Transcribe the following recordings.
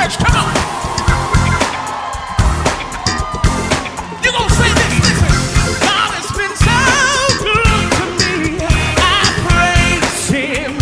church. Come on. You're gonna say this. Listen. God has been so good to me. I praise Him.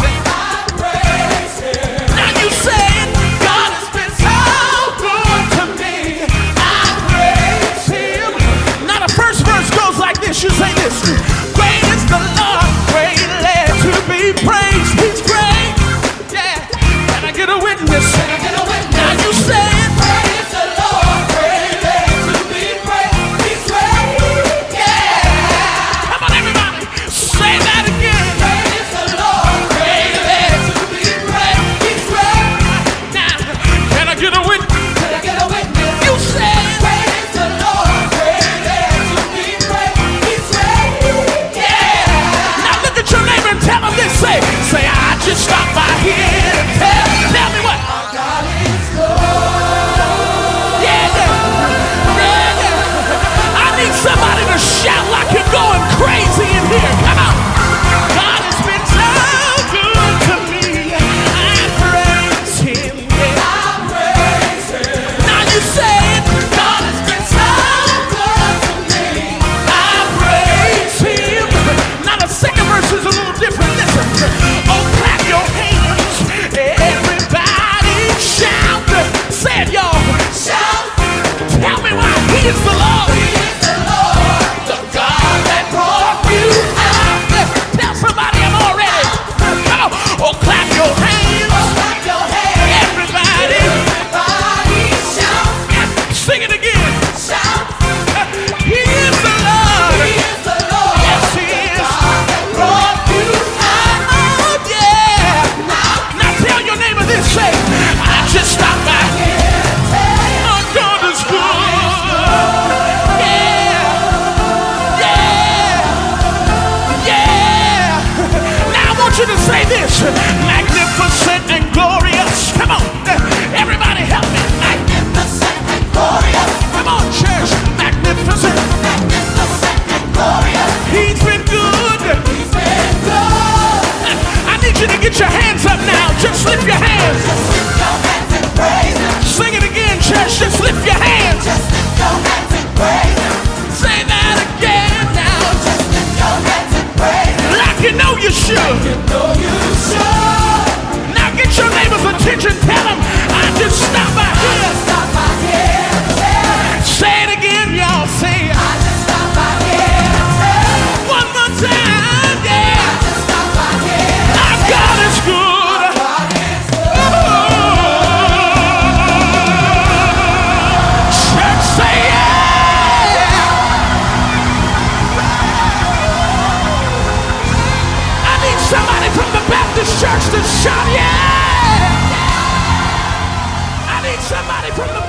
Now you say it. God has been so good to me. I praise Him. Now the first verse goes like this. You say this. Great is the Lord, greatly to be praised. He's great. Yeah. Can I get a witness? Can I get a witness? Now you say it. Great is the Lord, greatly to be praised. He's great. Yeah. Come on, everybody. Say that again. Great is the Lord, greatly to be praised. He's great. Now, can I get a witness? Can I get a witness? You say it. Great is the Lord, greatly to be praised. He's great. Yeah. Now look at your neighbor and tell him this. Say, I just stopped by here to tell me what? Our God is good. Yeah. I need somebody to shout like you're going crazy in here. Come on. God has been so good to me. I praise Him. Yeah. I praise Him. Now you say it. God has been so good to me. I praise Him. Now the second verse is a little different. Listen. Oh, clap your hands. Everybody shout. Say it, y'all. Shout. Tell me why He is the Lord. He is the Lord. The God that brought you out. Tell somebody I'm all ready. Come on. Oh, clap your hands. Oh, clap your hands. Everybody. Everybody shout. Sing it again. Shout. He is the Lord. He is the Lord. Yes, He is. God that brought you out. Oh, yeah. Now tell your neighbor this. Say, I just stopped by. My God is good. Yeah. Yeah. Yeah. Now I want you to say this. Magnificent and glorious. Come on. Everybody help me. Magnificent and glorious. Come on, church. Magnificent. Magnificent and glorious. He's been good. He's been good. I need you to get your hands up now. Just lift your hands. Just lift your hands and praise Him. Sing it again, church. Just lift your hands. Just lift your hands and praise Him. Say that again now. Just lift your hands and praise Him. Like you know you should. You know you should. Now get your neighbor's attention. Tell him I just stopped by here. I just stopped by here. Say it again, y'all. Say it. I just stopped by here. One more time, yeah. I just stopped by here. Our God is good. Our God is good. Church, say yeah. I need somebody from the Baptist church to shout yeah. I need somebody from the